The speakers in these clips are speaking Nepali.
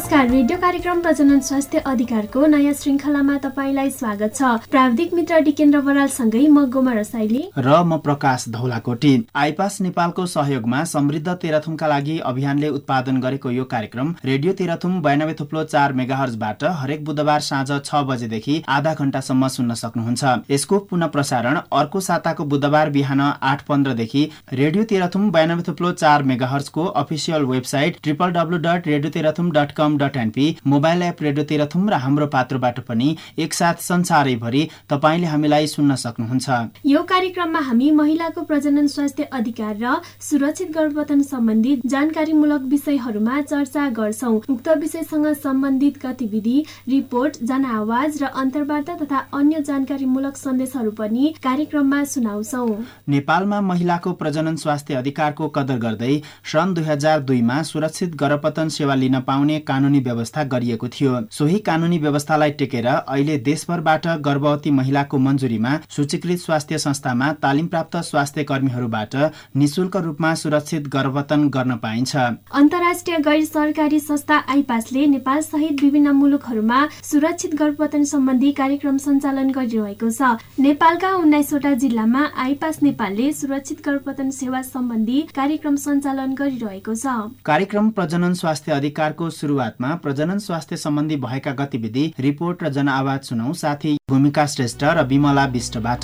नमस्कार, रेडियो कार्यक्रम प्रजनन स्वास्थ्य अधिकारको नयाँ श्रृङ्खलामा तपाईलाई स्वागत छ। प्राविधिक मित्र डिकेन्द्र बरालसँगै म गोमा रसाइली र म प्रकाश धौलाकोटी। आइपास नेपालको सहयोगमा समृद्ध तेह्रथुमका लागि अभियानले उत्पादन गरेको यो कार्यक्रम रेडियो तेह्रथुम 92.4 मेगाहर्जबाट हरेक बुधबार साँझ 6 बजेदेखि आधा घण्टासम्म सुन्न सक्नुहुन्छ। यसको पुनः प्रसारण अर्को साताको बुधबार बिहान 8:15 देखि रेडियो तेह्रथुम 92.4 मेगाहर्जको official website www.radioteerathum.com.np, mobile app radio Terhathum र हाम्रो पात्रोबाट पनि एकसाथ संसारैभरि तपाईले हामीलाई सुन्न सक्नुहुन्छ। यो कार्यक्रममा हामी महिलाको प्रजनन स्वास्थ्य अधिकार र सुरक्षित गर्भपतन सम्बन्धी जानकारीमूलक विषयहरूमा चर्चा गर्छौं। उक्त विषयसँग सम्बन्धित गतिविधि, रिपोर्ट, जनआवाज र अन्तर्वार्ता तथा अन्य जानकारीमूलक सन्देशहरू पनि कार्यक्रममा सुनाउँछौं। नेपालमा महिलाको प्रजनन स्वास्थ्य अधिकारको कदर गर्दै सन् 2002 मा सुरक्षित गर्भपतन सेवा लिन पाउने कानूनी व्यवस्था गरिएको थियो। सोही कानूनी व्यवस्थालाई टेकेर अहिले देशभरबाट गर्भवती महिलाको मन्जुरीमा सूचीकृत स्वास्थ्य संस्थामा तालिम प्राप्त स्वास्थ्य कर्मीहरूबाट निशुल्क रूपमा सुरक्षित गर्भपतन गर्न पाइन्छ। अन्तर्राष्ट्रिय गैर सरकारी संस्था आइपासले नेपाल सहित विभिन्न मुलुकहरूमा सुरक्षित गर्भपतन सम्बन्धी कार्यक्रम सञ्चालन गरिरहेको छ। नेपालका 19 वटा जिल्लामा आइपास नेपालले सुरक्षित गर्भपतन सेवा सम्बन्धी कार्यक्रम सञ्चालन गरिरहेको छ। कार्यक्रम प्रजनन स्वास्थ्य अधिकारको सुरुवातमा प्रजनन स्वास्थ्य सम्बन्धी भएका गतिविधि, रिपोर्ट र जनआवाज सुनौ, साथै भूमिका श्रेष्ठ र विमला विष्टबाट।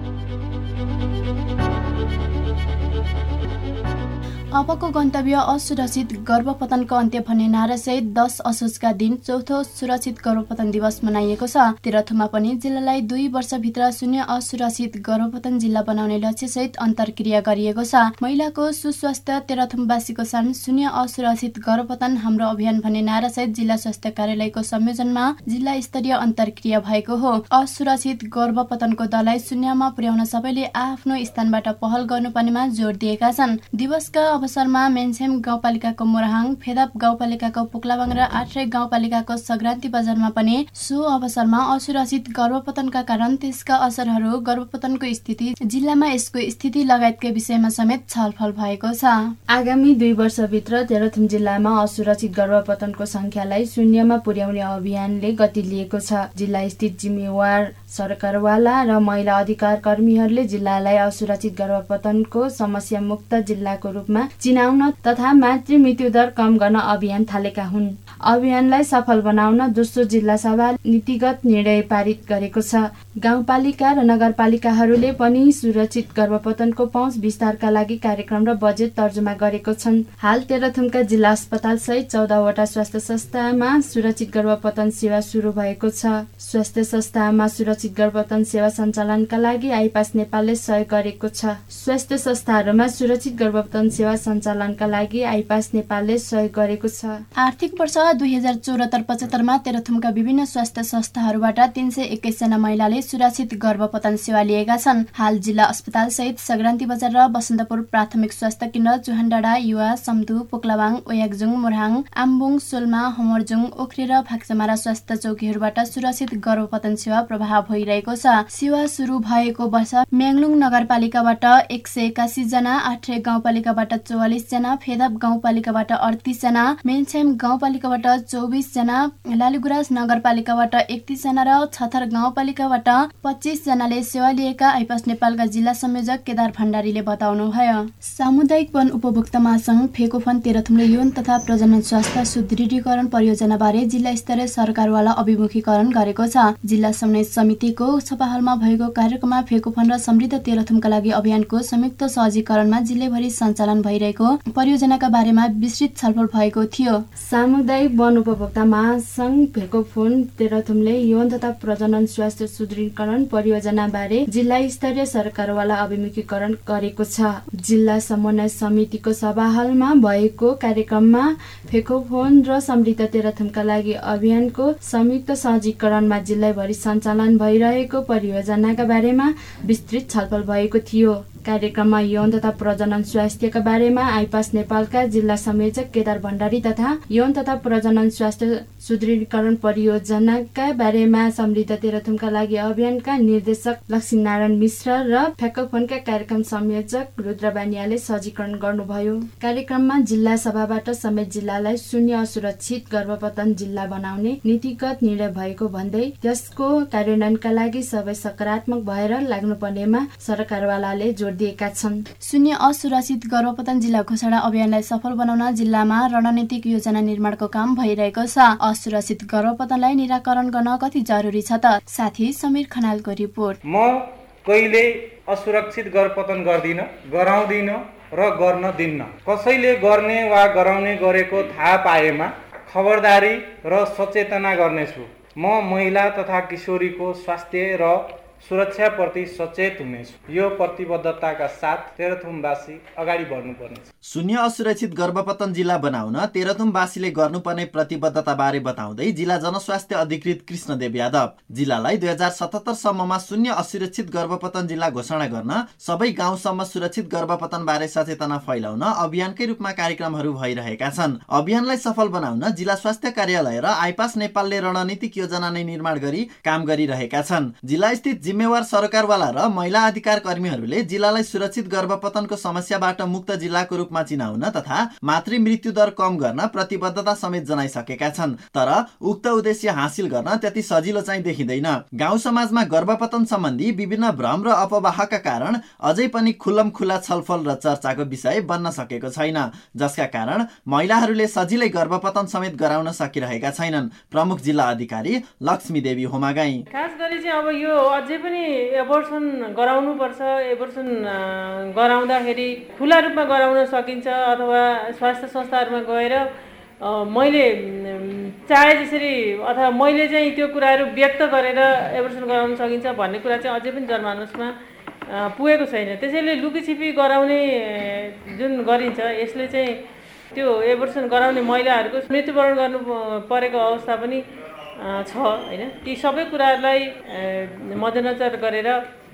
अबको गन्तव्य असुरक्षित गर्भपतनको अन्त्य भन्ने नारासहित 10 असोजका दिन चौथो सुरक्षित गर्भपतन दिवस मनाइएको छ। तेह्रथुममा पनि जिल्लालाई 2 वर्षभित्र शून्य असुरक्षित गर्भपतन जिल्ला बनाउने लक्ष्यसहित अन्तर्क्रिया गरिएको छ। महिलाको सुस्वास्थ्य तेह्रथुमवासीको सान शून्य असुरक्षित गर्भपतन हाम्रो अभियान भन्ने नारासहित जिल्ला स्वास्थ्य कार्यालयको संयोजनमा जिल्ला स्तरीय अन्तर्क्रिया भएको हो। असुरक्षित गर्भपतनको दरलाई शून्यमा पुर्याउन सबैले आफ्नो स्थानबाट पहल गर्नुपर्नेमा जोड दिएका छन्। दिवसका अवसरमा मेन्सेम गाउँपालिकाको मोरहाङ, फेदाप गाउँपालिकाको पोक्लाबाङ र आठरे गाउँपालिकाको सग्रान्ती बजारमा पनि सो अवसरमा असुरक्षित गर्भपतनका कारण त्यसका असरहरू, गर्भपतनको स्थिति, जिल्लामा यसको स्थिति लगायतकै विषयमा समेत छलफल भएको छ। आगामी 2 वर्षभित्र तेह्रथुम जिल्लामा असुरक्षित गर्भपतनको संख्यालाई शून्यमा पुर्याउने अभियानले गति लिएको छ। जिल्ला स्थित जिम्मेवार सरकारवाला र महिला अधिकार कर्मीहरूले जिल्लालाई असुरक्षित गर्भपतनको समस्या मुक्त जिल्लाको रूपमा चिनाउन तथा मातृ मृत्यु दर कम गर्न अभियान थालेका हुन्। अभियानलाई सफल बनाउन दोस्रो जिल्ला सभा नीतिगत निर्णय पारित गरेको छ। गाउँपालिका र नगरपालिकाहरूले पनि सुरक्षित गर्भपतनको पहुँच विस्तारका लागि कार्यक्रम र बजेट तर्जुमा गरेको छन्। हाल तेह्रथुमका जिल्ला अस्पताल सहित 14 वटा स्वास्थ्य संस्थामा सुरक्षित गर्भपतन सेवा सुरु भएको छ। स्वास्थ्य संस्थामा सुरक्षित गर्भपतन सेवा सञ्चालनका लागि आइपास नेपालले सहयोग गरेको छ। स्वास्थ्य संस्थाहरूमा सुरक्षित गर्भपतन सेवा सञ्चालनका लागि आइपास नेपालले सहयोग गरेको छ। आर्थिक वर्ष 2074-75 मा तेह्रथुमका विभिन्न स्वास्थ्य संस्थाहरूबाट 321 जना महिलाले सुरक्षित गर्भपतन सेवा लिएका छन्। हाल जिल्ला अस्पताल सहित सग्रान्ती बजार र बसन्तपुर प्राथमिक स्वास्थ्य केन्द्र, चुहानडाँडा, युवा, सम्धु, पोक्लाबाङ, ओयाकजुङ, मोरहाङ, आम्बुङ, सोल्मा, हमरजुङ, ओख्रे र फाक्सामारा स्वास्थ्य चौकीहरूबाट सुरक्षित गर्भपतन सेवा प्रभाव भइरहेको छ। सेवा सुरु भएको वर्ष म्याङलुङ नगरपालिकाबाट 181 जना, आठरे गाउँपालिकाबाट 44 जना, फेदाप गाउँपालिकाबाट 38 जना, मेन्सेम गाउँपालिकाबाट 24 जना, लालीगुराँस नगरपालिकाबाट 31 जना र छथर गाउँपालिकाबाट 25 जनाले सेवा लिएका आइपास नेपालका जिल्ला संयोजक केदार भण्डारीले बताउनुभयो। सामुदायिक वन उपभोक्ता महासंघ फेकोफन तेह्रथुमले यौन तथा प्रजनन स्वास्थ्य सुदृढीकरण परियोजनाबारे जिल्ला स्तरीय सरकारवाला अभिमुखीकरण गरेको छ। जिल्ला समन्वय समितिको सभाहलमा भएको कार्यक्रममा फेकोफन र समृद्ध तेह्रथुमका लागि अभियानको संयुक्त सहजीकरणमा जिल्लाभरि सञ्चालन भइरहेको परियोजनाका बारेमा विस्तृत छलफल भएको थियो। सामुदायिक वन उपभोक्ता महासंघ फेकोफोन तेह्रथुमले यौन तथा प्रजनन स्वास्थ्य सुदृढीकरण परियोजनाबारे जिल्ला स्तरीय सरकारवाला अभिमुखीकरण गरेको छ। जिल्ला समन्वय समितिको सभाहलमा भएको कार्यक्रममा फेकोफोन र समृद्ध तेह्रथुमका लागि अभियानको संयुक्त सहजीकरणमा जिल्लाभरि सञ्चालन भइरहेको परियोजनाका बारेमा विस्तृत छलफल भएको थियो। कार्यक्रममा यौन तथा प्रजनन स्वास्थ्यका बारेमा आइपास नेपालका जिल्ला संयोजक केदार भण्डारी तथा यौन तथा प्रजनन स्वास्थ्य सुदृढीकरण परियोजनाका बारेमा समृद्ध तेह्रथुमका लागि अभियानका निर्देशक लक्ष्मीनारायण मिश्र र फ्याक्कोफोनका कार्यक्रम संयोजक रुद्र बानियाले सजीकरण गर्नुभयो। कार्यक्रममा जिल्ला सभाबाट समेत जिल्लालाई शून्य असुरक्षित गर्भपतन जिल्ला बनाउने नीतिगत निर्णय भएको भन्दै त्यसको कार्यान्वयनका लागि सबै सकारात्मक भएर लाग्नुपर्नेमा सरकारवालाले जोड दिएका छन्। शून्य असुरक्षित गर्भपतन जिल्ला घोषणा अभियानलाई सफल बनाउन जिल्लामा रणनीतिक योजना निर्माणको काम भइरहेको छ। असुरक्षित गर्भपतनलाई निराकरण गर्न कति जरुरी छ त? साथी समीर खनालको रिपोर्ट। म कहिले असुरक्षित गर्भपतन गर्दिन, गराउँदिन र गर्न दिन्न। कसैले गर्ने वा गराउने गरेको थाहा पाएमा खबरदारी र सचेतना गर्नेछु। म महिला तथा किशोरीको स्वास्थ्य र सुरक्षाप्रति सचेत हुनेछु। यो प्रतिबद्धताका साथ तेह्रथुमवासी अगाडि बढ्नुपर्नेछ। शून्य असुरक्षित गर्भपतन जिल्ला बनाउन तेह्रथुमवासीले गर्नुपर्ने प्रतिबद्धताबारे बताउँदै जिल्ला जनस्वास्थ्य अधिकृत कृष्णदेव यादव जिल्लालाई 2077 सम्ममा शून्य असुरक्षित गर्भपतन जिल्ला घोषणा गर्न सबै गाउँसम्म सुरक्षित गर्भपतनबारे सचेतना फैलाउन अभियानकै रूपमा कार्यक्रमहरू भइरहेका छन्। अभियानलाई सफल बनाउन जिल्ला स्वास्थ्य कार्यालय र आइपास नेपालले रणनीतिक योजना नै निर्माण गरी काम गरिरहेका छन्। जिल्ला स्थित जिम्मेवार सरकारवाला र महिला अधिकार कर्मीहरूले जिल्लालाई सुरक्षित गर्भपतनको समस्याबाट मुक्त जिल्लाको रूपमा चिनाउन तथा मातृ मृत्यु दर कम गर्न प्रतिबद्धता समेत जनाइसकेका छन्। तर उक्त उद्देश्य हासिल गर्न त्यति सजिलो चाहिँ देखिँदैन। गाउँ समाजमा गर्भपतन सम्बन्धी विभिन्न भ्रम र अफवाहका कारण अझै पनि खुल्लम खुल्ला छलफल र चर्चाको विषय बन्न सकेको छैन, जसका कारण महिलाहरूले सजिलै गर्भपतन समेत गराउन सकिरहेका छैनन्। प्रमुख जिल्ला अधिकारी लक्ष्मी देवी होमागाई खास गरी चाहिँ अब यो अझै पनि एबोर्सन गराउनुपर्छ। एबोर्सन गराउँदाखेरि खुला रूपमा गराउन सकिन्छ अथवा स्वास्थ्य संस्थाहरूमा गएर मैले चाहे जसरी अथवा मैले चाहिँ त्यो कुराहरू व्यक्त गरेर एबोर्सन गराउन सकिन्छ भन्ने कुरा चाहिँ अझै पनि जनमानसमा पुगेको छैन। त्यसैले लुकीछिपी गराउने जुन गरिन्छ यसले चाहिँ त्यो एबोर्सन गराउने महिलाहरूको मृत्युवरण गर्नु परेको अवस्था पनि छ हैन। ती सबै कुराहरूलाई मध्यनजर गरेर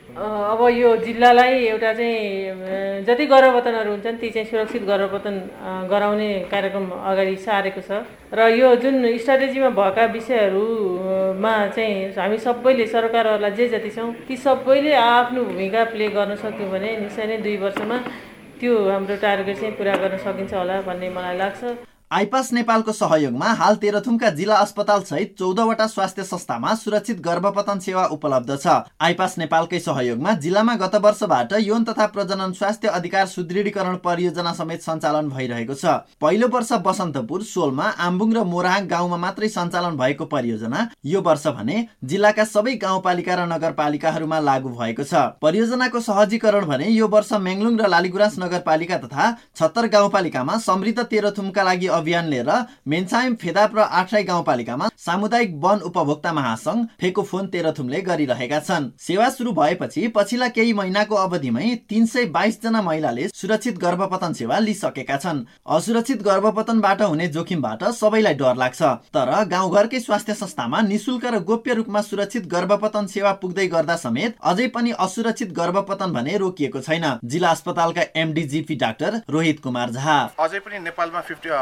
अब यो जिल्लालाई एउटा चाहिँ जति गर्भपतनहरू हुन्छन् ती चाहिँ सुरक्षित गर्भपतन गराउने कार्यक्रम अगाडि सारेको छ र यो जुन स्ट्राटेजीमा भएका विषयहरूमा चाहिँ हामी सबैले सरकारहरूलाई जे जति छौँ ती सबैले आफ्नो भूमिका प्ले गर्न सक्यौँ भने निश्चय नै 2 वर्षमा त्यो हाम्रो टार्गेट चाहिँ पुरा गर्न सकिन्छ होला भन्ने मलाई लाग्छ। आइपास नेपालको सहयोगमा हाल तेह्रथुमका जिल्ला अस्पताल सहित 14 वटा स्वास्थ्य संस्थामा सुरक्षित गर्भपतन सेवा उपलब्ध छ। आइपास नेपालकै सहयोगमा जिल्लामा गत वर्षबाट यौन तथा प्रजनन स्वास्थ्य अधिकार सुदृढीकरण परियोजना समेत सञ्चालन भइरहेको छ। पहिलो वर्ष बसन्तपुर, सोलमा, आम्बुङ र मोराहाङ गाउँमा मात्रै सञ्चालन भएको परियोजना यो वर्ष भने जिल्लाका सबै गाउँपालिका र नगरपालिकाहरूमा लागू भएको छ। परियोजनाको सहजीकरण भने यो वर्ष मेङलुङ र लालीगुराँस नगरपालिका तथा 76 गाउँपालिकामा समृद्ध तेह्रथुमका लागि अभियान लिएर मेन्सायम, फेदाप र आठराई गाउँपालिकामा सामुदायिक वन उपभोक्ता महासंघ फेकोफोन तेह्रथुमले गरिरहेका छन्। सेवा सुरु भएपछि पछिल्ला केही महिनाको अवधिमै 322 जना महिलाले सुरक्षित गर्भपतन सेवा लिइसकेका छन्। असुरक्षित गर्भपतनबाट हुने जोखिमबाट सबैलाई डर लाग्छ, तर गाउँघरकै स्वास्थ्य संस्थामा निशुल्क र गोप्य रूपमा सुरक्षित गर्भपतन सेवा पुग्दै गर्दा समेत अझै पनि असुरक्षित गर्भपतन भने रोकिएको छैन। जिल्ला अस्पतालका एमडीजीपी डाक्टर रोहित कुमार झा अझै पनि नेपालमा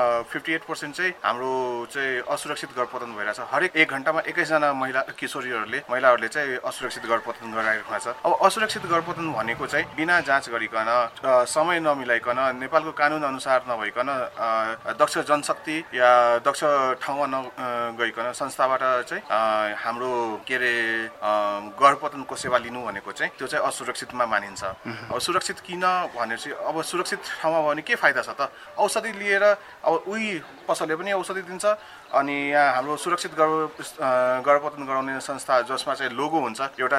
58% चाहिँ हाम्रो चाहिँ असुरक्षित गर्भपतन भइरहेछ। हरेक 1 घण्टामा 21 जना महिलाहरूले चाहिँ असुरक्षित गर्भपतन गराइरहेको छ। अब असुरक्षित गर्भपतन भनेको चाहिँ बिना जाँच गरिकन, समय नमिलाइकन, नेपालको कानुन अनुसार नभइकन, दक्ष जनशक्ति या दक्ष ठाउँमा नगइकन संस्थाबाट चाहिँ हाम्रो के अरे गर्भपतनको सेवा लिनु भनेको चाहिँ त्यो चाहिँ असुरक्षितमा मानिन्छ। अब सुरक्षित किन भनेपछि अब सुरक्षित ठाउँमा भने के फाइदा छ त? औषधि लिएर अब उही पसलले पनि औषधि दिन्छ अनि यहाँ हाम्रो सुरक्षित गर्भपतन गराउने संस्था जसमा चाहिँ लोगो हुन्छ, एउटा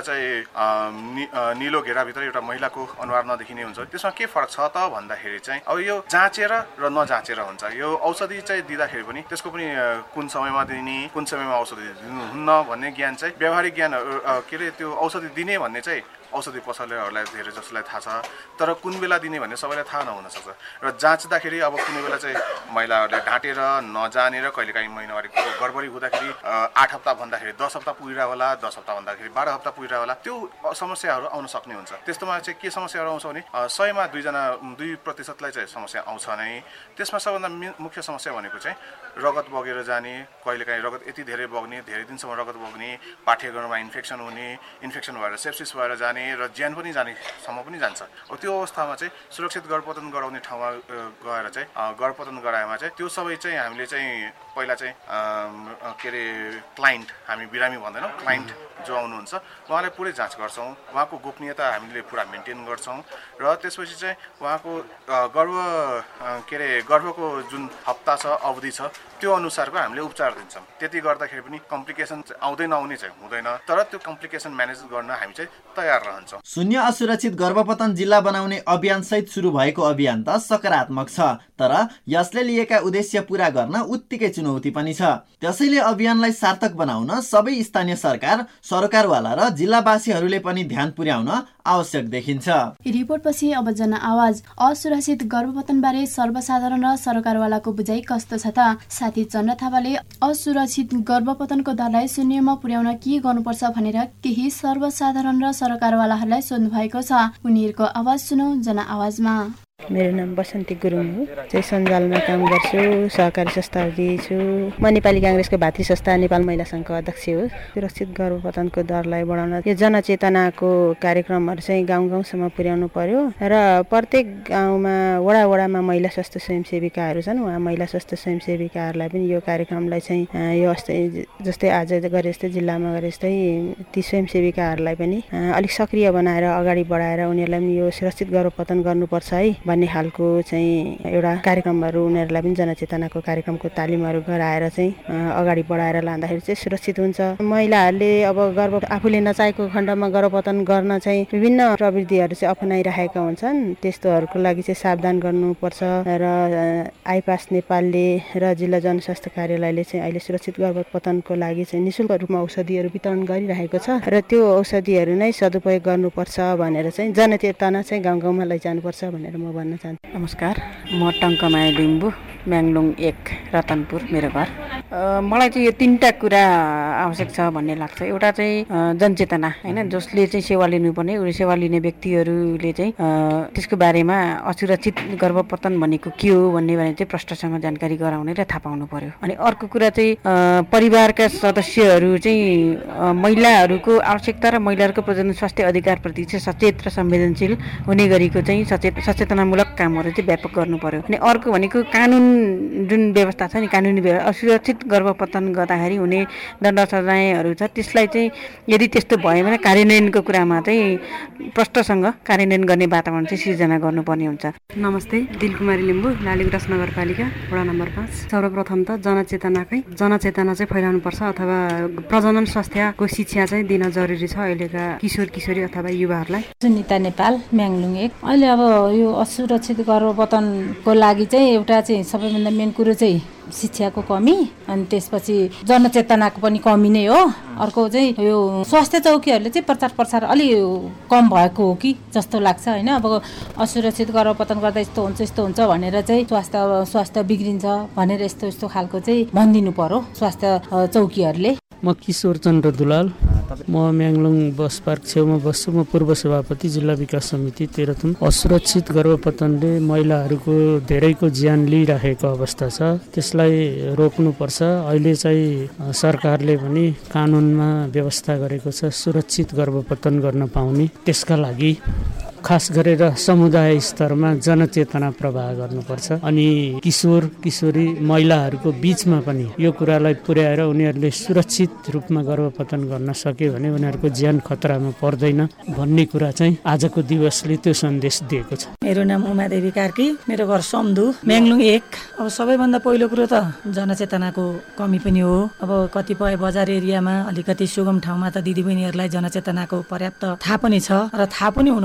चाहिँ निलो घेराभित्र एउटा महिलाको अनुहार नदेखिने हुन्छ, त्यसमा के फरक छ त भन्दाखेरि चाहिँ अब यो जाँचेर र नजाँचेर हुन्छ। यो औषधि चाहिँ दिँदाखेरि पनि त्यसको पनि कुन समयमा दिने, कुन समयमा औषधि दिनुहुन्न भन्ने ज्ञान चाहिँ व्यावहारिक ज्ञान के अरे त्यो औषधि दिने भन्ने चाहिँ औषधि पसलेहरूलाई धेरै जसलाई थाहा छ, तर कुन बेला दिने भन्ने सबैलाई थाहा नहुन सक्छ। र जाँच्दाखेरि अब कुनै बेला चाहिँ महिलाहरूलाई ढाँटेर नजानेर कहिलेकाहीँ महिनावारीको गडबडी हुँदाखेरि 8 हप्ता भन्दाखेरि 10 हप्ता पुगिरह होला, 10 हप्ता भन्दाखेरि 12 हप्ता पुगिरह होला, त्यो समस्याहरू आउन सक्ने हुन्छ। त्यस्तोमा चाहिँ के समस्याहरू आउँछ भने 100 मा 2% चाहिँ समस्या आउँछ नै। त्यसमा सबभन्दा मुख्य समस्या भनेको चाहिँ रगत बगेर जाने, कहिलेकाहीँ रगत यति धेरै बग्ने, धेरै दिनसम्म रगत बग्ने, पाठ्यक्रममा इन्फेक्सन हुने, इन्फेक्सन भएर सेप्सिस भएर जाने र ज्यान पनि जानेसम्म पनि जान्छ। त्यो अवस्थामा चाहिँ सुरक्षित गर्भपतन गराउने ठाउँमा गएर चाहिँ गर्भपतन गराएमा चाहिँ त्यो सबै चाहिँ हामीले चाहिँ पहिला चाहिँ के अरे क्लाइन्ट, हामी बिरामी भन्दैनौँ, क्लाइन्ट जो आउनुहुन्छ उहाँलाई पुरै जाँच गर्छौँ, उहाँको गोपनीयता हामीले पुरा मेन्टेन गर्छौँ र त्यसपछि चाहिँ उहाँको गर्भको जुन हप्ता छ, अवधि छ, त्यो अनुसारको हामीले उपचार दिन्छौँ। त्यति गर्दाखेरि पनि कम्प्लिकेसन आउँदै नआउने चाहिँ हुँदैन, तर त्यो कम्प्लिकेसन म्यानेज गर्न हामी चाहिँ तयार रहन्छौँ। शून्य असुरक्षित गर्भपतन जिल्ला बनाउने अभियानसहित सुरु भएको अभियान त सकारात्मक छ, तर यसले लिएका उद्देश्य पूरा गर्न उत्तिकै चुनौती पनि छ। त्यसैले अभियानलाई सार्थक बनाउन सबै स्थानीय सरकारवाला र जिल्लावासीहरूले पनि ध्यान पुर्याउन आवश्यक देखिन्छ। रिपोर्टपछि अब जनआवाज। असुरक्षित गर्भपतनबारे सर्वसाधारण र सरकारवालाको बुझाइ कस्तो छ त? साथी चन्द्र थापाले असुरक्षित गर्भपतनको दरलाई शून्यमा पुर्याउन के गर्नुपर्छ भनेर केही सर्वसाधारण र सरकारवालाहरूलाई सोध्नु भएको छ। उनीहरूको आवाज सुनौ जनआवाजमा। मेरो नाम बसन्ती गुरुङ हो, चाहिँ सञ्जालमा काम गर्छु, सहकारी संस्थापति छु। म नेपाली काङ्ग्रेसको भातृ संस्था नेपाल महिला सङ्घको अध्यक्ष हो। सुरक्षित गर्भपतनको दरलाई बढाउन यो जनचेतनाको कार्यक्रमहरू चाहिँ गाउँ गाउँसम्म पुर्याउनु पर्यो र प्रत्येक गाउँमा वडामा महिला स्वास्थ्य स्वयंसेविकाहरू छन्। उहाँ महिला स्वास्थ्य स्वयंसेविकाहरूलाई पनि यो कार्यक्रमलाई चाहिँ यो जस्तै आज गरे जस्तै जिल्लामा गरे जस्तै ती स्वयंसेविकाहरूलाई पनि अलिक सक्रिय बनाएर अगाडि बढाएर उनीहरूलाई पनि यो सुरक्षित गर्भपतन गर्नुपर्छ है भन्ने खालको चाहिँ एउटा कार्यक्रमहरू उनीहरूलाई पनि जनचेतनाको कार्यक्रमको तालिमहरू गराएर चाहिँ अगाडि बढाएर लाँदाखेरि चाहिँ सुरक्षित हुन्छ। महिलाहरूले अब आफूले नचाहेको खण्डमा गर्भपतन गर्न चाहिँ विभिन्न प्रविधिहरू चाहिँ अपनाइरहेका हुन्छन्। त्यस्तोहरूको लागि चाहिँ सावधान गर्नुपर्छ र आइपास नेपालले र जिल्ला जनस्वास्थ्य कार्यालयले चाहिँ अहिले सुरक्षित गर्भपतनको लागि चाहिँ निःशुल्क रूपमा औषधिहरू वितरण गरिरहेको छ र त्यो औषधिहरू नै सदुपयोग गर्नुपर्छ भनेर चाहिँ जनचेतना चाहिँ गाउँ गाउँमा लैजानुपर्छ भनेर म भन्न चाहन्छु। नमस्कार, म टङ्कमाया लिम्बू, म्याङलुङ 1 रतनपुर मेरो घर। मलाई चाहिँ यो 3टा कुरा आवश्यक छ भन्ने लाग्छ। एउटा चाहिँ जनचेतना हैन, जसले चाहिँ सेवा लिनुपर्ने सेवा लिने व्यक्तिहरूले चाहिँ त्यसको बारेमा असुरक्षित गर्भपतन भनेको के हो भन्ने बारे चाहिँ प्रष्टसँग जानकारी गराउने र थाहा पाउनु पर्यो। अनि अर्को कुरा चाहिँ परिवारका सदस्यहरू चाहिँ महिलाहरूको आवश्यकता र महिलाहरूको प्रजनन स्वास्थ्य अधिकारप्रति चाहिँ सचेत र संवेदनशील हुने गरेको चाहिँ सचेतनामूलक कामहरू चाहिँ व्यापक गर्नु पर्यो। अनि अर्को भनेको कानुन जुन व्यवस्था छ नि, कानुनी असुरक्षित गर्भपतन गर्दाखेरि हुने दण्ड सजायहरू छ, त्यसलाई चाहिँ यदि त्यस्तो भयो भने कार्यान्वयनको कुरामा चाहिँ प्रष्टसँग कार्यान्वयन गर्ने वातावरण चाहिँ सिर्जना गर्नुपर्ने हुन्छ। नमस्ते, दिलकुमारी लिम्बू, लालीगुराँस नगरपालिका वडा नम्बर 5। सर्वप्रथम त जनचेतना चाहिँ फैलाउनुपर्छ अथवा प्रजनन स्वास्थ्यको शिक्षा चाहिँ दिन जरुरी छ अहिलेका किशोर किशोरी अथवा युवाहरूलाई। सुनिता नेपाल, म्याङलुङ 1। अहिले अब यो असुरक्षित गर्भपतनको लागि चाहिँ एउटा चाहिँ सबैभन्दा मेन कुरो चाहिँ शिक्षाको कमी, अनि त्यसपछि जनचेतनाको पनि कमी नै हो। अर्को चाहिँ यो स्वास्थ्य चौकीहरूले चाहिँ प्रचार अलि कम भएको हो कि जस्तो लाग्छ होइन। अब असुरक्षित गर्भपतन गर्दा यस्तो हुन्छ भनेर चाहिँ स्वास्थ्य बिग्रिन्छ भनेर यस्तो खालको चाहिँ भनिदिनु पर्यो स्वास्थ्य चौकीहरूले। म किशोर चन्द्र दुलाल, म म्याङलुङ बस पार्क छेउमा बस्छु। म पूर्व सभापति जिल्ला विकास समिति तेह्रथुम। असुरक्षित गर्भपतनले महिलाहरूको धेरैको ज्यान लिइराखेको अवस्था छ, त्यसलाई रोक्नुपर्छ। अहिले चाहिँ सरकारले पनि कानुनमा व्यवस्था गरेको छ सुरक्षित गर्भपतन गर्न पाउने। त्यसका लागि खास गरेर समुदाय स्तरमा जनचेतना प्रवाह गर्नुपर्छ अनि किशोर किशोरी महिलाहरूको बीचमा पनि यो कुरालाई पुर्याएर उनीहरूले सुरक्षित रूपमा गर्भपतन गर्न सक्यो भने उनीहरूको ज्यान खतरामा पर्दैन भन्ने कुरा चाहिँ आजको दिवसले त्यो सन्देश दिएको छ। मेरो नाम उमादेवी कार्की, मेरो घर सम्धु, म्याङलुङ 1। अब सबैभन्दा पहिलो कुरो त जनचेतनाको कमी पनि हो। अब कतिपय बजार एरियामा अलिकति सुगम ठाउँमा त दिदीबहिनीहरूलाई जनचेतनाको पर्याप्त थाहा पनि छ र थाहा पनि हुनुपर्ने हो।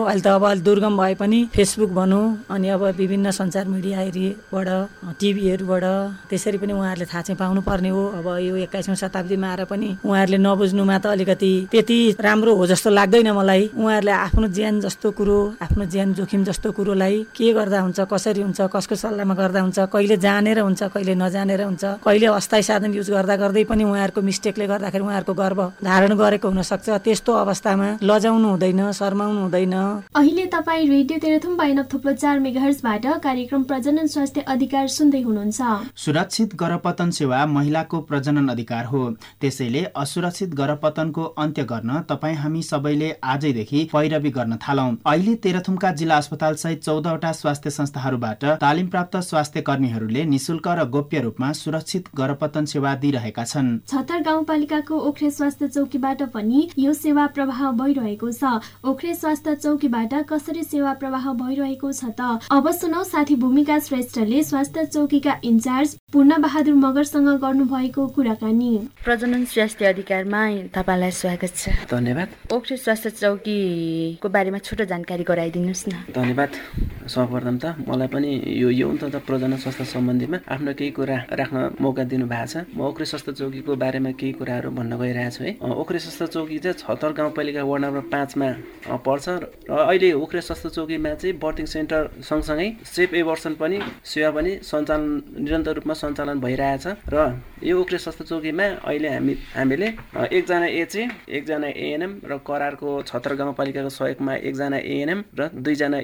अहिले त अब दुर्गम भए पनि फेसबुक भनौँ अनि अब विभिन्न सञ्चार मिडियाहरूबाट टिभीहरूबाट त्यसरी पनि उहाँहरूले थाहा चाहिँ पाउनु पर्ने हो। अब यो 21औं शताब्दीमा आएर पनि उहाँहरूले नबुझ्नुमा त अलिकति त्यति राम्रो हो जस्तो लाग्दैन मलाई। उहाँहरूले आफ्नो ज्यान जस्तो कुरो, आफ्नो ज्यान जोखिम जस्तो कुरोलाई के गर्दा हुन्छ, कसरी हुन्छ, कसको सल्लाहमा गर्दा हुन्छ, कहिले जानेर हुन्छ, कहिले नजानेर हुन्छ, कहिले अस्थायी साधन युज गर्दा गर्दै पनि उहाँहरूको मिस्टेकले गर्दाखेरि उहाँहरूको गर्भ धारण गरेको हुन सक्छ। त्यस्तो अवस्थामा लजाउनु हुँदैन, शर्माउनु हुँदैन। अहिले तपाईँ रेडियो तेह्रथुम 92.4 मेगाहर्जबाट कार्यक्रम प्रजनन स्वास्थ्य अधिकार सुन्दै हुनुहुन्छ। सुरक्षित गर्भपतन सेवा महिलाको प्रजनन अधिकार हो। त्यसैले असुरक्षित गर्भपतनको अन्त्य गर्न तपाईँ हामी सबैले आजैदेखि पैरवी गर्न थालौं। अहिले तेह्रथुमका जिल्ला अस्पताल सहित 14वटा स्वास्थ्य संस्थाहरूबाट तालिम प्राप्त स्वास्थ्य कर्मीहरूले निशुल्क र गोप्य रूपमा सुरक्षित गर्भपतन सेवा दिइरहेका छन्। छतर गाउँपालिकाको ओख्रे स्वास्थ्य चौकीबाट पनि यो सेवा प्रवाह भइरहेको छ। ओख्रे स्वास्थ्य चौकीबाट कसरी सेवा प्रवाह भइरहेको छ त अब सुनौ साथी भूमिका श्रेष्ठले स्वास्थ्य चौकीका इन्चार्ज पूर्ण बहादुर मगरसँग गर्नुभएको कुराकानी। प्रजनन स्वास्थ्य अधिकारमा तपाईलाई स्वागत छ। धन्यवाद। ओख्रे स्वास्थ्य चौकीको बारेमा छोटो जानकारी गराइदिनुस् न। धन्यवाद। सर्वप्रथम त मलाई पनि यो यौन तथा प्रजनन स्वास्थ्य सम्बन्धीमा आफ्नो केही कुरा राख्न मौका दिनु भएको छ। म ओख्रे स्वास्थ्य चौकीको बारेमा केही कुराहरू भन्न गइरहेको छु है। ओख्रे स्वास्थ्य चौकी चाहिँ छतर गाउँपालिका वार्ड नम्बर 5 मा पर्छ र अहिले ओख्रे स्वास्थ्य चौकीमा चाहिँ बर्थिङ सेन्टर सँगसँगै सेफ एबर्सन पनि सेवा पनि निरन्तर रूपमा सञ्चालन भइरहेछ र यो ओख्रे स्वास्थ्य चौकीमा अहिले हामीले एकजना एचए, एकजना एएनएम र करारको छतर गाउँपालिकाको सहयोगमा एकजना एएनएम र 2 जना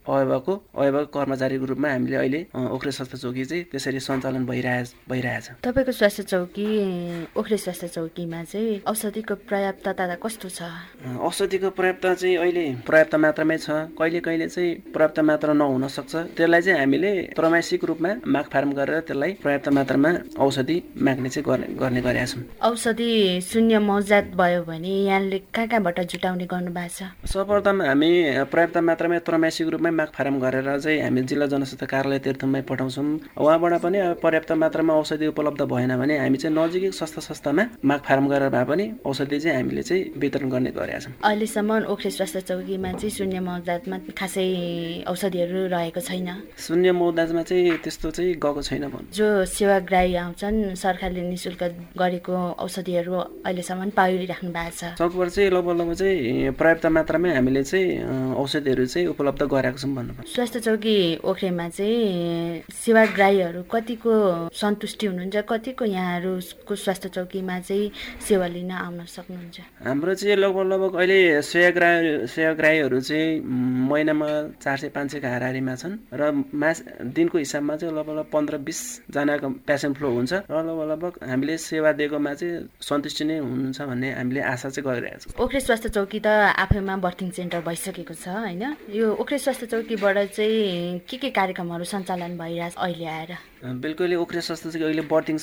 अभिभावक कर्मचारीको रूपमा हामीले अहिले ओख्रे स्वास्थ्य चौकी चाहिँ त्यसरी सञ्चालन भइरहेछ। तपाईको स्वास्थ्य चौकी ओख्रे स्वास्थ्य चौकीमा चाहिँ औषधिको पर्याप्तता कस्तो छ? औषधिको पर्याप्तता चाहिँ अहिले पर्याप्त मात्रामै छ। कहिले कहिले चाहिँ पर्याप्त मात्रा नहुन सक्छ। त्यसलाई चाहिँ हामीले त्रैमासिक रूपमा माग फार्म गरेर त्यसलाई पर्याप्त मात्रामा औषधि माग्ने चाहिँ गर्ने गरेका छौँ। औषधि शून्य मौजात भयो भने यहाँले कहाँबाट जुटाउने गर्नु भएको छ? सर्वप्रथम हामी पर्याप्त मात्रामा त्रैमासिक रूपमा माग फार्म गरेर चाहिँ हामी जिल्ला जनस्वास्थ्य कार्यालय तेह्रथुममै पठाउँछौँ। उहाँबाट पनि पर्याप्त मात्रामा औषधि उपलब्ध भएन भने हामी चाहिँ नजिकै सस्ता सस्तामा माग फार्म गरेर भए पनि औषधि चाहिँ हामीले चाहिँ वितरण गर्ने गरेका छौँ। अहिलेसम्म ओख्रे स्वास्थ्य चौकीमा चाहिँ शून्य मौजातमा खासै औषधिहरू रहेको छैन। शून्य मौजातमा चाहिँ त्यस्तो चाहिँ गएको छैन। जो सेवाग्राही आउँछन् सरकारले निशुल्क गरेको औषधिहरू अहिलेसम्म पाइराख्नु भएको छ। सकभर चाहिँ लगभग चाहिँ पर्याप्त मात्रामै हामीले चाहिँ औषधिहरू चाहिँ उपलब्ध गराएको छौँ भन्नुपर्छ। स्वास्थ्य चौकी ओख्रेमा चाहिँ सेवाग्राहीहरू कतिको सन्तुष्टि हुनुहुन्छ, कतिको यहाँहरूको स्वास्थ्य चौकीमा चाहिँ सेवा लिन आउन सक्नुहुन्छ? हाम्रो चाहिँ लगभग अहिले सेवाग्राहीहरू चाहिँ महिनामा 400-500 का हाराहारीमा छन् र दिनको हिसाबमा चाहिँ लगभग 15-20 जनाको पेसेन्ट फ्लो हुन्छ र लगभग हामीले सेवा दिएकोमा चाहिँ सन्तुष्टि नै हुनुहुन्छ भन्ने हामीले आशा चाहिँ गरिरहेका छौँ। ओख्रे स्वास्थ्य चौकी त आफैमा बर्थिङ सेन्टर भइसकेको छ हैन? यो ओख्रे स्वास्थ्य चौकीबाट चाहिँ के कार्यक्रमहरू सञ्चालन भइरहेछ अहिले आएर? बिल्कुल ओख्रे स्वास्थ्य चौकी अहिले बर्थिङ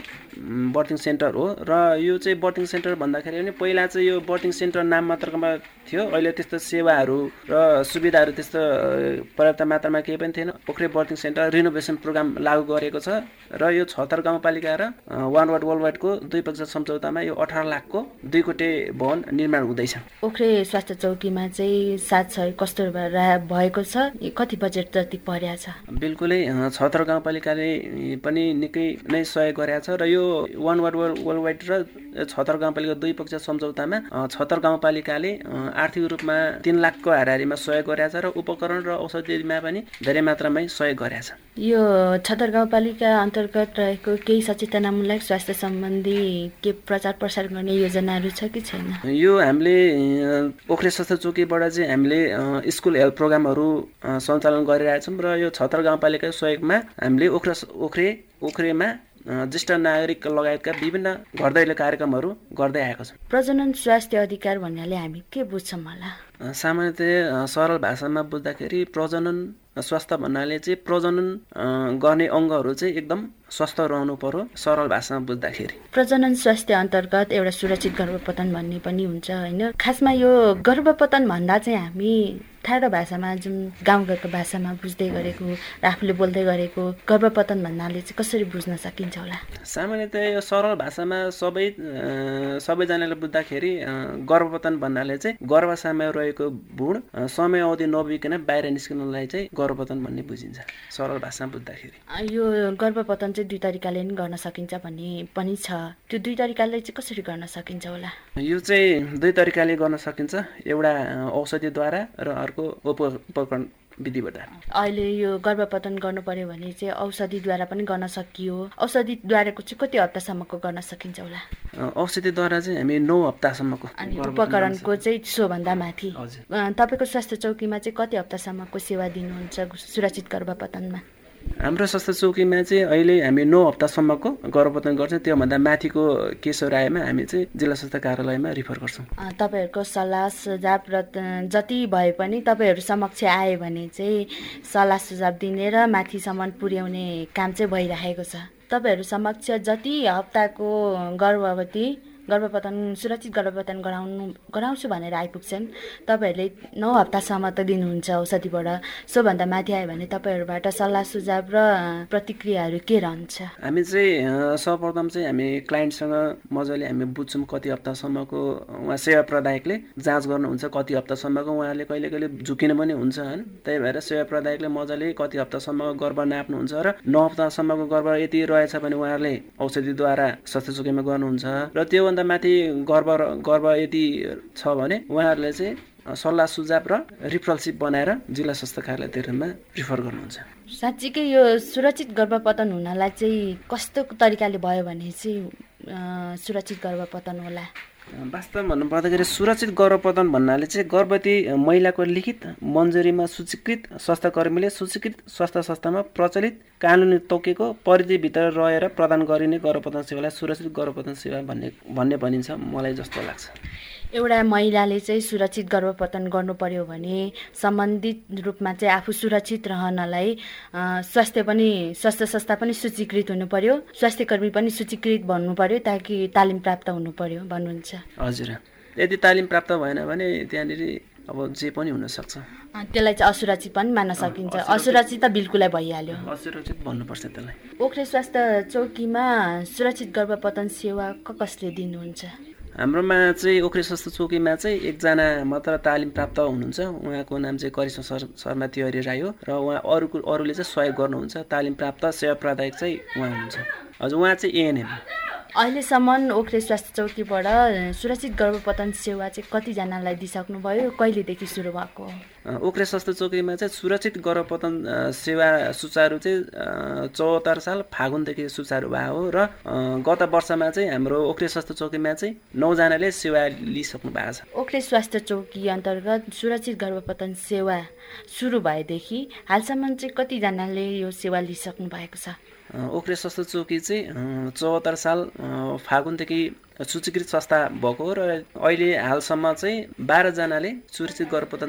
सेन्टर हो र यो चाहिँ बर्थिङ सेन्टर भन्दाखेरि पनि पहिला चाहिँ यो बर्थिङ सेन्टर नाम मात्रकोमा थियो। अहिले त्यस्तो सेवाहरू र सुविधाहरू त्यस्तो पर्याप्त मात्रामा केही पनि थिएन। Okhre birthing centre renovation programme लागू गरेको छ र यो छतर गाउँपालिका र वान वार्ड वर्ल्डवाइडको 2 पक्ष सम्झौतामा यो 18 लाखको 2 कोठे भवन निर्माण हुँदैछ। ओख्रे स्वास्थ्य चौकीमा चाहिँ साथ सहयोग कस्तो भएको छ? कति बजेट जति पर्या छ? बिल्कुलै छतर गाउँपालिकाले पनि निकै नै सहयोग गरेको छ र यो वान वार्ड वर्ल्डवाइड र छतर गाउँपालिका 2 पक्ष सम्झौतामा छतर गाउँपालिकाले आर्थिक रूपमा 3 लाखको हाराहारीमा सहयोग गरेको छ र उपकरण र औषधिमा पनि धेरै मात्रामै सहयोग गरेको छ। यो छतर गाउँपालिका अन्तर्गत रहेको केही सचेतनामूलक स्वास्थ्य सम्बन्धी के प्रचार प्रसार गर्ने योजनाहरू छ कि छैन? यो हामीले ओख्रे स्वास्थ्य चौकीबाट चाहिँ हामीले स्कुल हेल्थ प्रोग्रामहरू सञ्चालन गरिरहेछौँ र यो छतर गाउँपालिकाको सहयोगमा हामीले ओख्रेमा ज्येष्ठ नागरिक लगायतका विभिन्न घर दैलो कार्यक्रमहरू गर्दै आएको छ। प्रजनन स्वास्थ्य अधिकार भन्नाले हामी के बुझ्छौँ होला? सामान्यतया सरल भाषामा बुझ्दाखेरि प्रजनन स्वास्थ्य भन्नाले चाहिँ प्रजनन गर्ने अङ्गहरू चाहिँ एकदम स्वस्थ रहनु पर्यो सरल भाषामा बुझ्दाखेरि। प्रजनन स्वास्थ्य अन्तर्गत एउटा सुरक्षित गर्भपतन भन्ने पनि हुन्छ हैन? खासमा यो गर्भपतन भन्दा चाहिँ हामी ठाडो भाषामा जुन गाउँघरको भाषामा बुझ्दै गरेको र आफूले बोल्दै गरेको गर्भपतन भन्नाले चाहिँ कसरी बुझ्न सकिन्छ होला? सामान्यतया यो सरल भाषामा सबैजनाले बुझ्दाखेरि गर्भपतन भन्नाले चाहिँ गर्भाशयमा रहेको भ्रूण समय अवधि नबिकन बाहिर निस्किनलाई चाहिँ गर्भपतन भन्ने बुझिन्छ सरल भाषामा बुझ्दाखेरि। यो गर्भपतन चाहिँ 2 तरिकाले पनि गर्न सकिन्छ भन्ने पनि छ। त्यो 2 तरिकाले चाहिँ कसरी गर्न सकिन्छ होला? यो चाहिँ 2 तरिकाले गर्न सकिन्छ, एउटा औषधिद्वारा र अर्को उपकरण विधिबाट। अहिले यो गर्भपतन गर्नु पर्यो भने चाहिँ औषधिद्वारा पनि गर्न सकियो। औषधिद्वाराको चाहिँ कति हप्तासम्मको गर्न सकिन्छ होला? औषधिद्वारा चाहिँ हामी 9 हप्तासम्मको। अनि उपकरणको चाहिँ सोभन्दा माथि। तपाईँको स्वास्थ्य चौकीमा चाहिँ कति हप्तासम्मको सेवा दिनुहुन्छ सुरक्षित गर्भपतनमा? हाम्रो स्वास्थ्य चौकीमा चाहिँ अहिले हामी 9 हप्तासम्मको गर्भपतन गर्छौँ। त्योभन्दा माथिको केसहरू आएमा हामी चाहिँ जिल्ला स्वास्थ्य कार्यालयमा रिफर गर्छौँ। तपाईँहरूको सल्लाह सुझाव र जति भए पनि तपाईँहरू समक्ष आए भने चाहिँ सल्लाह सुझाव दिने र माथिसम्म पुर्याउने काम चाहिँ भइरहेको छ। तपाईँहरू समक्ष जति हप्ताको गर्भपतन सुरक्षित गर्भपतन गराउँछु भनेर आइपुग्छन्, तपाईँहरूले 9 हप्तासम्म त दिनुहुन्छ औषधिबाट। सोभन्दा माथि आयो भने तपाईँहरूबाट सल्लाह सुझाव र प्रतिक्रियाहरू के रहन्छ? हामी चाहिँ सर्वप्रथम चाहिँ हामी क्लाइन्टसँग मजाले हामी बुझ्छौँ कति हप्तासम्मको उहाँ सेवा प्रदायकले जाँच गर्नुहुन्छ, कति हप्तासम्मको उहाँले कहिले कहिले झुकिनु पनि हुन्छ होइन। त्यही भएर सेवा प्रदायकले मजाले कति हप्तासम्मको गर्भ नाप्नुहुन्छ र 9 हप्तासम्मको गर्भ यति रहेछ भने उहाँहरूले औषधिद्वारा स्वास्थ्य चौकीमा गर्नुहुन्छ र त्योभन्दा माथि गर्भ यदि छ भने उहाँहरूले चाहिँ सल्लाह सुझाव र रिफरल सिप बनाएर जिल्ला स्वास्थ्य कार्यालय तेह्रथुममा रिफर गर्नुहुन्छ। साँच्चीकै यो सुरक्षित गर्भपतन हुनलाई चाहिँ कस्तो तरिकाले भयो भने चाहिँ सुरक्षित गर्भपतन होला? वास्तव भन्नुपर्दाखेरि सुरक्षित गर्भपतन भन्नाले चाहिँ गर्भवती महिलाको लिखित मन्जुरीमा सूचीकृत स्वास्थ्यकर्मीले सूचीकृत स्वास्थ्य संस्थामा प्रचलित कानुनी तोकेको परिधिभित्र रहेर प्रदान गरिने गर्भपतन सेवालाई सुरक्षित गर्भपतन सेवा भन्ने भनिन्छ मलाई जस्तो लाग्छ। एउटा महिलाले चाहिँ सुरक्षित गर्भपतन गर्नु पर्यो भने सम्बन्धित रूपमा चाहिँ आफू सुरक्षित रहनलाई स्वास्थ्य संस्था पनि सूचीकृत हुनु पर्यो, स्वास्थ्यकर्मी पनि सूचीकृत भन्नु पर्यो, ताकि तालिम प्राप्त हुनु पर्यो भन्नुहुन्छ। हजुर, यदि तालिम प्राप्त भएन भने त्यहाँनिर अब जे पनि हुनसक्छ। त्यसलाई चाहिँ असुरक्षित पनि मान्न सकिन्छ। असुरक्षित त बिल्कुलै भइहाल्यो, असुरक्षित भन्नुपर्छ त्यसलाई। ओखरे स्वास्थ्य चौकीमा सुरक्षित गर्भपतन सेवा कसले दिनुहुन्छ? हाम्रोमा चाहिँ ओखरे स्वास्थ्य चौकीमा चाहिँ एकजना मात्र तालिम प्राप्त हुनुहुन्छ, उहाँको नाम चाहिँ करिश्मा शर्मा तिवारी राई हो र उहाँ अरूले चाहिँ सहयोग गर्नुहुन्छ। तालिम प्राप्त सेवा प्रदायक चाहिँ उहाँ हुनुहुन्छ। हजुर, उहाँ चाहिँ एएनएम। अहिलेसम्म ओखरे स्वास्थ्य चौकीबाट सुरक्षित गर्भपतन सेवा चाहिँ कतिजनालाई दिइसक्नुभयो? कहिलेदेखि सुरु भएको? ओखरे स्वास्थ्य चौकीमा चाहिँ सुरक्षित गर्भपतन सेवा सुचारू चाहिँ 74 साल फागुनदेखि सुचारू भयो हो र गत वर्षमा चाहिँ हाम्रो ओखरे स्वास्थ्य चौकीमा चाहिँ 9 जनाले सेवा लिइसक्नु भएको छ। ओखरे स्वास्थ्य चौकी अन्तर्गत सुरक्षित गर्भपतन सेवा सुरु भएदेखि हालसम्म चाहिँ कतिजनाले यो सेवा लिइसक्नु भएको छ? ओखरे स्वास्थ्य चौकी चाहिँ 74 साल फागुनदेखि सूचीकृत संस्था भएको र अहिले हालसम्म चाहिँ 12 जनाले सुरक्षित गर्भपतन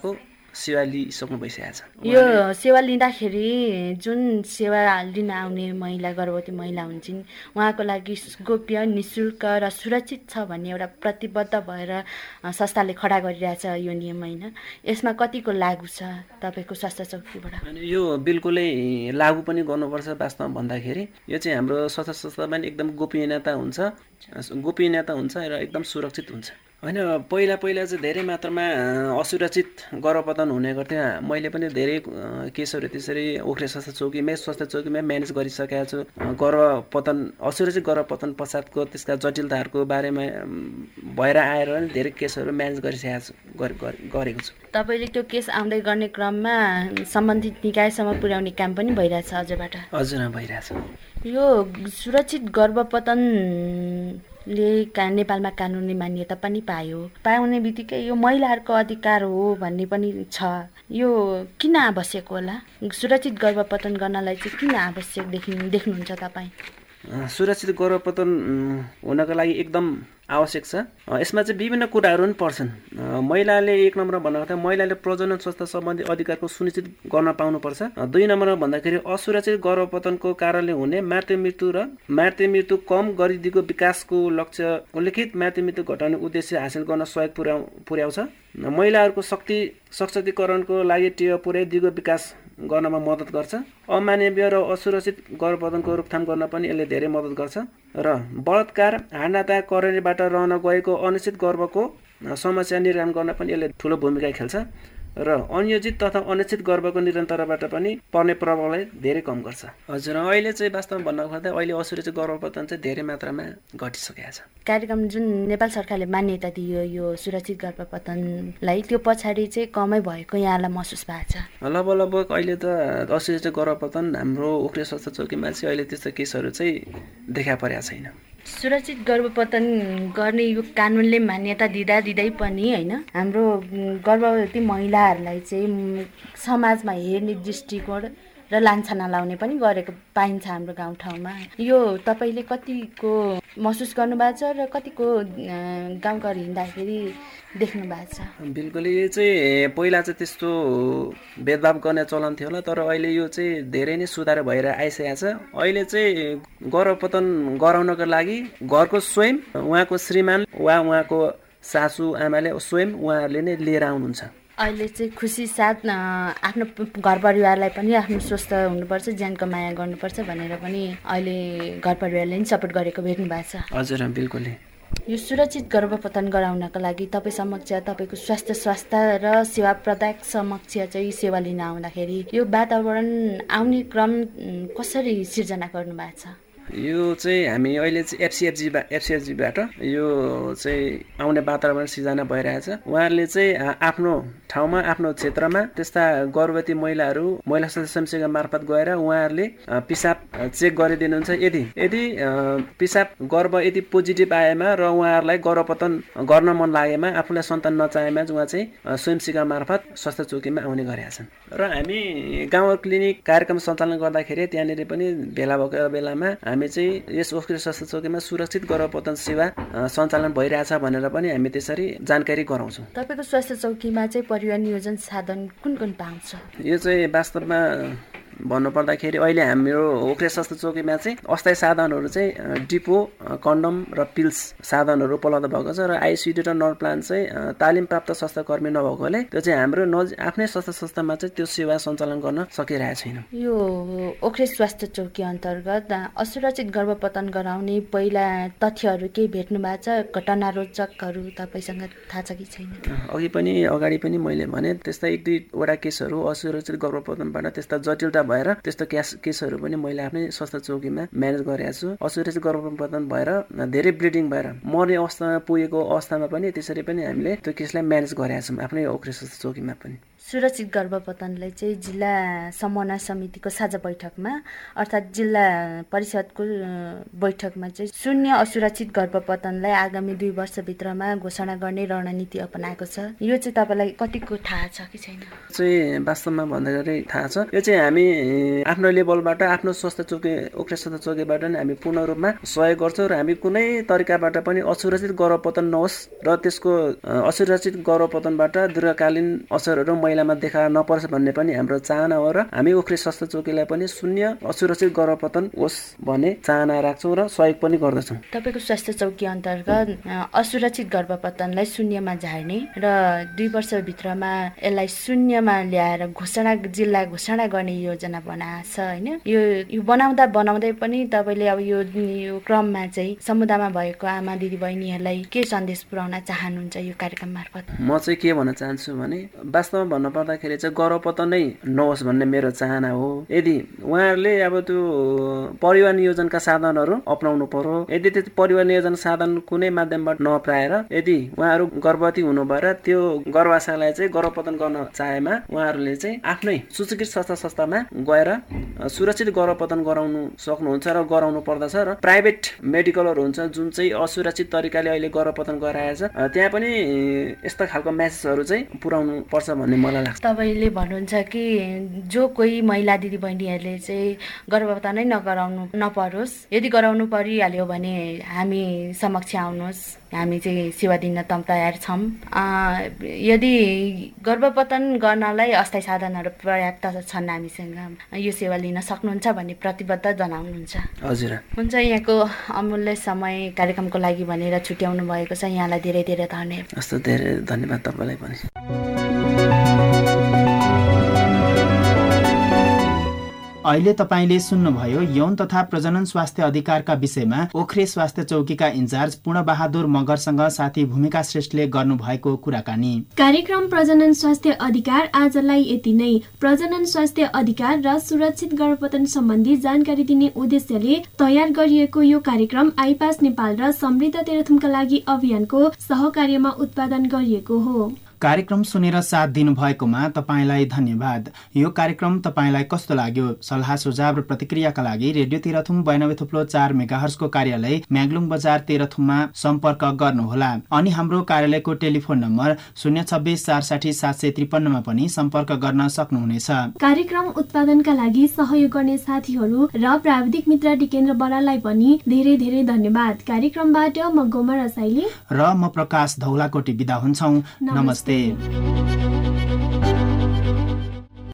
सेवा लिइसक्नु भइसकेको छ। यो सेवा लिँदाखेरि जुन सेवा लिन आउने गर्भवती महिला हुन्छन् उहाँको लागि गोप्य, निःशुल्क र सुरक्षित छ भन्ने एउटा प्रतिबद्ध भएर संस्थाले खडा गरिरहेछ यो नियम होइन। यसमा कतिको लागू छ तपाईँको स्वास्थ्य चौकीबाट? यो बिल्कुलै लागू पनि गर्नुपर्छ। वास्तवमा भन्दाखेरि यो चाहिँ हाम्रो स्वास्थ्य संस्थामा एकदम गोपनीयता हुन्छ र एकदम सुरक्षित हुन्छ होइन। पहिला चाहिँ धेरै मात्रामा असुरक्षित गर्भपतन हुने गर्थ्यो। मैले पनि धेरै केसहरू त्यसरी ओखरे स्वास्थ्य चौकीमै म्यानेज गरिसकेको छु। असुरक्षित गर्भपतन पश्चातको त्यसका जटिलताहरूको बारेमा भएर आएर पनि धेरै केसहरू म्यानेज गरेको छु। तपाईँले त्यो केस आउँदै गर्ने क्रममा सम्बन्धित निकायसम्म पुर्याउने काम पनि भइरहेछ हजुरबाट? हजुर, भइरहेछ। यो सुरक्षित गर्भपतन नेपालमा कानुनी मान्यता पनि पाउने बित्तिकै यो महिलाहरूको अधिकार हो भन्ने पनि छ। यो किन आवश्यक होला? सुरक्षित गर्भपतन गर्नलाई चाहिँ किन आवश्यक देख्नुहुन्छ तपाईँ? सुरक्षित गर्भपतन हुनको लागि एकदम आवश्यक छ। यसमा चाहिँ विभिन्न कुराहरू पनि पर्छन्। महिलाले 1 नम्बरमा भन्नुपर्दा महिलाले प्रजनन स्वास्थ्य सम्बन्धी अधिकारको सुनिश्चित गर्न पाउनुपर्छ। 2 नम्बरमा भन्दाखेरि असुरक्षित गर्भपतनको कारणले हुने मातृ मृत्यु कम गरिदिएको विकासको लक्ष्य उल्लेखित मातृ मृत्यु घटाउने उद्देश्य हासिल गर्न सहयोग पुर्याउँछ। महिलाहरूको सशक्तिकरणको लागि टेवा पुर्याइ दिगो विकास गर्नमा मद्दत गर्छ। अमानवीय र असुरक्षित गर्भपतनको रोकथाम गर्न पनि यसले धेरै मद्दत गर्छ र बलात्कार हाडनाता करेन्टबाट रहन गएको अनिश्चित गर्भको समस्या निराकरण गर्न पनि यसले ठुलो भूमिका खेल्छ र अनियोजित तथा अनिश्चित गर्भको निरन्तरबाट पनि पर्ने प्रभावलाई धेरै कम गर्छ। हजुर, अहिले चाहिँ वास्तवमा भन्नुपर्दा अहिले असुरक्षित गर्भपतन चाहिँ धेरै मात्रामा घटिसकेको छ। कार्यक्रम जुन नेपाल सरकारले मान्यता दियो यो सुरक्षित गर्भपतनलाई, त्यो पछाडि चाहिँ कमै भएको यहाँलाई महसुस भएको छ? लगभग अहिले त असुरक्षित गर्भपतन हाम्रो ओखरे स्वास्थ्य चौकीमा चाहिँ अहिले त्यस्तो केसहरू चाहिँ देखा परेको छैन। सुरक्षित गर्भपतन गर्ने यो कानुनले मान्यता दिँदै पनि होइन, हाम्रो गर्भवती महिलाहरूलाई चाहिँ समाजमा हेर्ने दृष्टिकोण र लान्छना लाउने पनि गरेको पाइन्छ हाम्रो गाउँठाउँमा। यो तपाईँले कतिको महसुस गर्नुभएको छ र कतिको गाउँघर हिँड्दाखेरि देख्नु भएको छ? बिल्कुल, यो चाहिँ पहिला चाहिँ त्यस्तो भेदभाव गर्ने चलन थियो होला, तर अहिले यो चाहिँ धेरै नै सुधार भएर आइसकेको छ। अहिले चाहिँ गर्भपतन गराउनको लागि घरको स्वयं उहाँको श्रीमान वा उहाँको सासू आमाले स्वयं उहाँहरूले नै लिएर आउनुहुन्छ। अहिले चाहिँ खुसी साथ आफ्नो घर परिवारलाई पनि आफ्नो स्वस्थ हुनुपर्छ, ज्यानको माया गर्नुपर्छ भनेर पनि अहिले घर परिवारले पनि सपोर्ट गरेको भेट्नु भएको छ? हजुर, बिल्कुल। यो सुरक्षित गर्भपतन गराउनका लागि तपाईँ समक्ष तपाईँको स्वास्थ्य र सेवा प्रदायक समक्ष चाहिँ सेवा लिन आउँदाखेरि यो वातावरण आउने क्रम कसरी सिर्जना गर्नुभएको छ? यो चाहिँ हामी अहिले चाहिँ एफसिएफजीबाट यो चाहिँ आउने वातावरण सिर्जना भइरहेछ। उहाँहरूले चाहिँ आफ्नो ठाउँमा आफ्नो क्षेत्रमा त्यस्ता गर्भवती महिला स्वयंसेवक मार्फत गएर उहाँहरूले पिसाब चेक गरिदिनुहुन्छ। यदि पिसाब गर्भ यदि पोजिटिभ आएमा र उहाँहरूलाई गर्भपतन गर्न मन लागेमा आफूलाई सन्तान नचाहेमा उहाँ चाहिँ स्वयंसेवक मार्फत स्वास्थ्य चौकीमा आउने गरेका छन् र हामी गाउँ क्लिनिक कार्यक्रम सञ्चालन गर्दाखेरि त्यहाँनिर पनि भेला भएको बेलामा हामी चाहिँ यस ओखरे स्वास्थ्य चौकीमा सुरक्षित गर्भपतन सेवा सञ्चालन भइरहेछ भनेर पनि हामी त्यसरी जानकारी गराउँछौँ। तपाईँको स्वास्थ्य चौकीमा चाहिँ परिवहन नियोजन साधन कुन पाउँछ? यो चाहिँ वास्तवमा भन्नुपर्दाखेरि अहिले हाम्रो ओखरे स्वास्थ्य चौकीमा चाहिँ अस्थायी साधनहरू चाहिँ डिपो, कन्डम र पिल्स साधनहरू उपलब्ध भएको छ र आइसिडी र नर्भ प्लान चाहिँ तालिम प्राप्त स्वास्थ्यकर्मी नभएकोले त्यो चाहिँ हाम्रो आफ्नै स्वास्थ्य संस्थामा चाहिँ त्यो सेवा सञ्चालन गर्न सकिरहेको छैन। यो ओखरे स्वास्थ्य चौकी अन्तर्गत असुरक्षित गर्भपतन गराउने पहिला तथ्यहरू केही भेट्नु भएको छ? घटना रोचकहरू तपाईँसँग थाहा छ कि छैन? अगाडि पनि मैले भने त्यस्ता 1-2वटा केसहरू असुरक्षित गर्भपतनबाट त्यस्ता जटिलता भएर त्यस्तो केसहरू पनि मैले आफ्नै स्वास्थ्य चौकीमा म्यानेज गरेको छु। असुरक्षित गर्भपतन भएर धेरै ब्लिडिङ भएर मर्ने अवस्थामा पुगेको अवस्थामा पनि त्यसरी पनि हामीले त्यो केसलाई म्यानेज गरेका छौँ आफ्नै ओखरे स्वास्थ्य चौकीमा पनि। सुरक्षित गर्भपतनलाई चाहिँ जिल्ला समन्वय समितिको साझा बैठकमा अर्थात् जिल्ला परिषदको बैठकमा चाहिँ शून्य असुरक्षित गर्भपतनलाई आगामी 2 वर्षभित्रमा घोषणा गर्ने रणनीति अपनाएको छ। यो चाहिँ तपाईँलाई कतिको थाहा छ कि छैन? चाहिँ वास्तवमा भन्दाखेरि थाहा छ। यो चाहिँ हामी आफ्नो लेभलबाट आफ्नो स्वास्थ्य चौकी ओखरे स्वास्थ्य चौकीबाट नै हामी पूर्ण रूपमा सहयोग गर्छौँ र हामी कुनै तरिकाबाट पनि असुरक्षित गर्भपतन नहोस् र त्यसको असुरक्षित गर्भपतनबाट दीर्घकालीन असरहरू महिलामा देखा नपर्छ भन्ने पनि हाम्रो चाहना हो र हामी ओखरे स्वास्थ्य चौकीलाई पनि शून्य असुरक्षित गर्भपतन होस् भन्ने चाहना राख्छौँ र सहयोग पनि गर्दछौँ। तपाईँको स्वास्थ्य चौकी अन्तर्गत असुरक्षित गर्भपतनलाई शून्यमा झार्ने र 2 वर्षभित्रमा यसलाई शून्यमा ल्याएर जिल्ला घोषणा गर्ने योजना बनाएको छ होइन? यो बनाउँदै पनि तपाईँले अब यो क्रममा चाहिँ समुदायमा भएको आमा दिदी बहिनीहरूलाई के सन्देश पुर्याउन चाहनुहुन्छ यो कार्यक्रम मार्फत? म चाहिँ के भन्न चाहन्छु भने वास्तवमा भन्नुपर्दाखेरि चाहिँ गर्भपतन नै नहोस् भन्ने मेरो चाहना हो। यदि उहाँहरूले अब त्यो परिवार नियोजनका साधनहरू अपनाउनु पर्यो, यदि त्यो परिवार नियोजन साधन कुनै माध्यमबाट नअप्नाएर यदि उहाँहरू गर्भवती हुनु भएर त्यो गर्भाशयलाई चाहिँ गर्भपतन गर्न चाहेमा उहाँहरूले चाहिँ आफ्नै सूचीकृत स्वास्थ्य संस्थामा गएर सुरक्षित गर्भपतन गराउनु सक्नुहुन्छ र गराउनु पर्दछ र प्राइभेट मेडिकलहरू हुन्छ जुन चाहिँ असुरक्षित तरिकाले अहिले गर्भपतन गराएको छ त्यहाँ पनि यस्ता खालको म्यासेजहरू चाहिँ पुर्याउनु पर्छ भन्ने मलाई मलाई लाग्छ। तपाईँले भन्नुहुन्छ कि जो कोही महिला दिदीबहिनीहरूले चाहिँ गर्भपतन नै नपरोस्, यदि गराउनु परिहाल्यो भने हामी समक्ष आउनुहोस्, हामी चाहिँ सेवा दिन तयार छौँ। यदि गर्भपतन गर्नलाई अस्थायी साधनहरू पर्याप्त छन् हामीसँग, यो सेवा लिन सक्नुहुन्छ भन्ने प्रतिबद्ध जनाउनुहुन्छ। हजुर हुन्छ, यहाँको अमूल्य समय कार्यक्रमको लागि भनेर छुट्याउनु भएको छ, यहाँलाई धेरै धेरै धन्यवाद। हस्, धेरै धन्यवाद तपाईँलाई पनि। अहिले तपाईँले सुन्नुभयो यौन तथा प्रजनन स्वास्थ्य अधिकारका विषयमा ओख्रे स्वास्थ्य चौकीका इन्चार्ज पूर्णबहादुर मगरसँग साथी भूमिका श्रेष्ठले गर्नुभएको कुराकानी। कार्यक्रम प्रजनन स्वास्थ्य अधिकार आजलाई यति नै। प्रजनन स्वास्थ्य अधिकार र सुरक्षित गर्भपतन सम्बन्धी जानकारी दिने उद्देश्यले तयार गरिएको यो कार्यक्रम आइपास नेपाल र समृद्ध तेह्रथुमका लागि अभियानको सहकार्यमा उत्पादन गरिएको हो। कार्यक्रम सुनेर साथ दिनुभएकोमा तपाईँलाई धन्यवाद। यो कार्यक्रम तपाईँलाई कस्तो लाग्यो? सल्लाह सुझाव र प्रतिक्रियाका लागि रेडियो तेह्रथुम 92.4 मेगाहर्जको कार्यालय म्याग्लुङ बजार तेह्रथुममा सम्पर्क गर्नुहोला। अनि हाम्रो कार्यालयको टेलिफोन नम्बर 026 460 753 मा पनि सम्पर्क गर्न सक्नुहुनेछ। कार्यक्रम उत्पादनका लागि सहयोग गर्ने साथीहरू र प्राविधिक मित्र डिकेन्द्र बराललाई पनि धेरै धेरै धन्यवाद। कार्यक्रमबाट म गोमा रसाइली र म प्रकाश धौलाकोटी बिदा हुन्छौं। नमस्ते।